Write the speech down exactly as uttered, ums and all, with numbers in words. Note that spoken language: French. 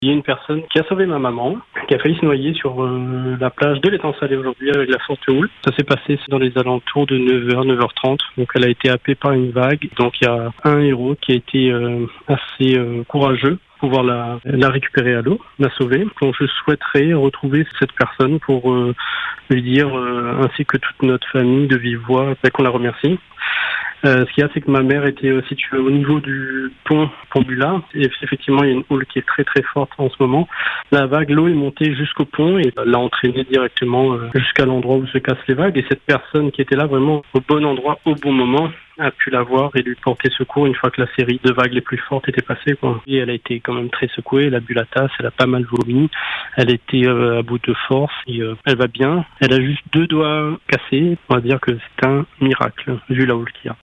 Il y a une personne qui a sauvé ma maman, qui a failli se noyer sur euh, la plage de l'Étang Salé aujourd'hui avec la forte houle. Ça s'est passé dans les alentours de neuf heures, neuf heures trente. Donc elle a été happée par une vague. Donc il y a un héros qui a été euh, assez euh, courageux pour pouvoir la, la récupérer à l'eau, la sauver. Donc je souhaiterais retrouver cette personne pour euh, lui dire, euh, ainsi que toute notre famille de vive voix, qu'on la remercie. Euh, ce qu'il y a, c'est que ma mère était euh, située au niveau du pont Pont-Bulat. Et effectivement, il y a une houle qui est très très forte en ce moment. La vague, l'eau est montée jusqu'au pont et l'a entraînée directement euh, jusqu'à l'endroit où se cassent les vagues. Et cette personne qui était là vraiment au bon endroit, au bon moment, a pu la voir et lui porter secours une fois que la série de vagues les plus fortes était passée, quoi. Et elle a été quand même très secouée, elle a bu la tasse, elle a pas mal vomi, elle était euh, à bout de force et euh, elle va bien. Elle a juste deux doigts cassés. On va dire que c'est un miracle vu la houle qu'il y a.